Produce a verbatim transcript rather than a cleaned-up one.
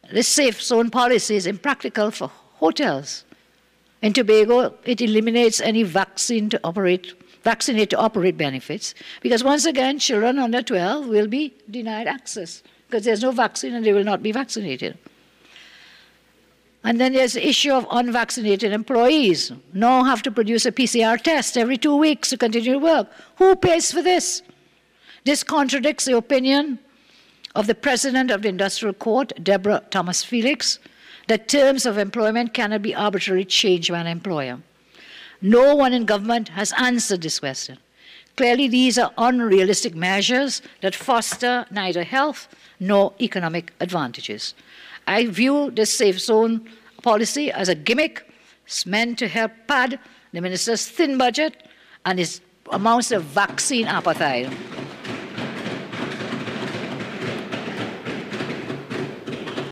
this safe zone policy is impractical for hotels. In Tobago, it eliminates any vaccine to operate, vaccinate to operate benefits, because once again, children under twelve will be denied access because there's no vaccine and they will not be vaccinated. And then there's the issue of unvaccinated employees. Now have to produce a P C R test every two weeks to continue to work. Who pays for this? This contradicts the opinion of the President of the Industrial Court, Deborah Thomas Felix, that terms of employment cannot be arbitrarily changed by an employer. No one in government has answered this question. Clearly, these are unrealistic measures that foster neither health nor economic advantages. I view this safe zone policy as a gimmick. It's meant to help pad the minister's thin budget and his amounts of vaccine appetite.